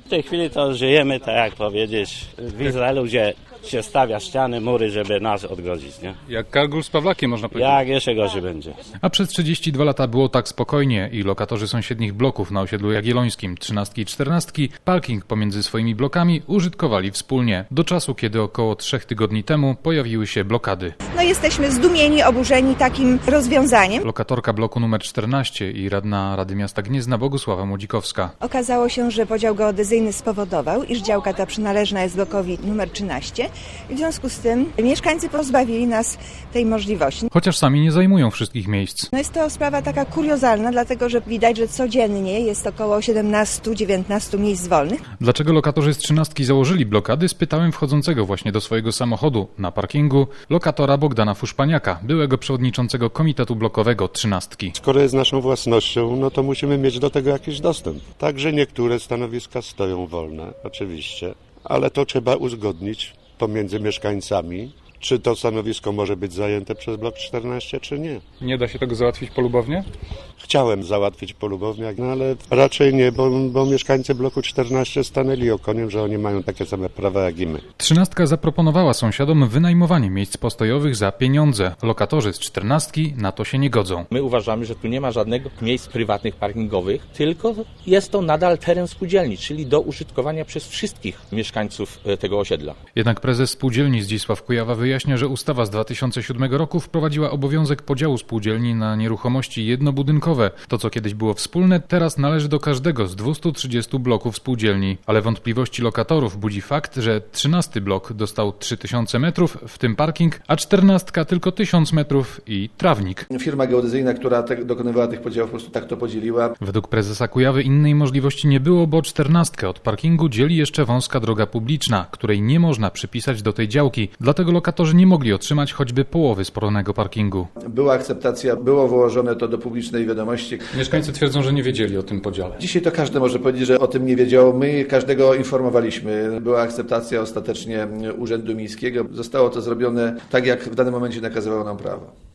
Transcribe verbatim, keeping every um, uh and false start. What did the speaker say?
W tej chwili to żyjemy, tak jak powiedzieć, w Izraelu, gdzie się stawia ściany, mury, żeby nas odgrodzić, nie? Jak Kargul z Pawlakiem, można powiedzieć. Jak jeszcze gorzej będzie. A przez trzydzieści dwa lata było tak spokojnie i lokatorzy sąsiednich bloków na osiedlu jagiellońskim, trzynastki i czternastki, parking pomiędzy swoimi blokami użytkowali wspólnie. Do czasu, kiedy około trzech tygodni temu pojawiły się blokady. No jesteśmy zdumieni, oburzeni takim rozwiązaniem. Lokatorka bloku numer czternaście i radna Rady Miasta Gniezna Bogusława Młodzikowska. Okazało się, że podział geodezyjny spowodował, iż działka ta przynależna jest blokowi numer trzynaście i w związku z tym mieszkańcy pozbawili nas tej możliwości. Chociaż sami nie zajmują wszystkich miejsc. No jest to sprawa taka kuriozalna, dlatego że widać, że codziennie jest około siedemnaście dziewiętnaście miejsc wolnych. Dlaczego lokatorzy z trzynastki założyli blokady, spytałem wchodzącego właśnie do swojego samochodu na parkingu lokatora Bogdana Fuszpaniaka, byłego przewodniczącego komitetu blokowego trzynastki. Skoro jest naszą własnością, no to musimy mieć do tego jakiś dostęp. Także niektóre stanowiska stoją wolne, oczywiście, ale to trzeba uzgodnić pomiędzy mieszkańcami, czy to stanowisko może być zajęte przez blok czternaście, czy nie. Nie da się tego załatwić polubownie? Chciałem załatwić polubownie, no ale raczej nie, bo, bo mieszkańcy bloku czternaście stanęli okoniem, że oni mają takie same prawa jak i my. Trzynastka zaproponowała sąsiadom wynajmowanie miejsc postojowych za pieniądze. Lokatorzy z czternastki na to się nie godzą. My uważamy, że tu nie ma żadnego miejsc prywatnych parkingowych, tylko jest to nadal teren spółdzielni, czyli do użytkowania przez wszystkich mieszkańców tego osiedla. Jednak prezes spółdzielni Zdzisław Kujawa wyjaśnia, że ustawa z dwa tysiące siódmego roku wprowadziła obowiązek podziału spółdzielni na nieruchomości jednobudynkowe. To, co kiedyś było wspólne, teraz należy do każdego z dwustu trzydziestu bloków spółdzielni. Ale wątpliwości lokatorów budzi fakt, że trzynasty blok dostał trzy tysiące metrów, w tym parking, a czternastka tylko tysiąc metrów i trawnik. Firma geodezyjna, która te, dokonywała tych podziałów, po prostu tak to podzieliła. Według prezesa Kujawy innej możliwości nie było, bo czternastkę od parkingu dzieli jeszcze wąska droga publiczna, której nie można przypisać do tej działki. Dlatego lokatorzy nie mogli otrzymać choćby połowy spornego parkingu. Była akceptacja, było wyłożone to do publicznej wiadomości. Mieszkańcy twierdzą, że nie wiedzieli o tym podziale. Dzisiaj to każdy może powiedzieć, że o tym nie wiedział. My każdego informowaliśmy. Była akceptacja ostatecznie Urzędu Miejskiego. Zostało to zrobione tak, jak w danym momencie nakazywało nam prawo.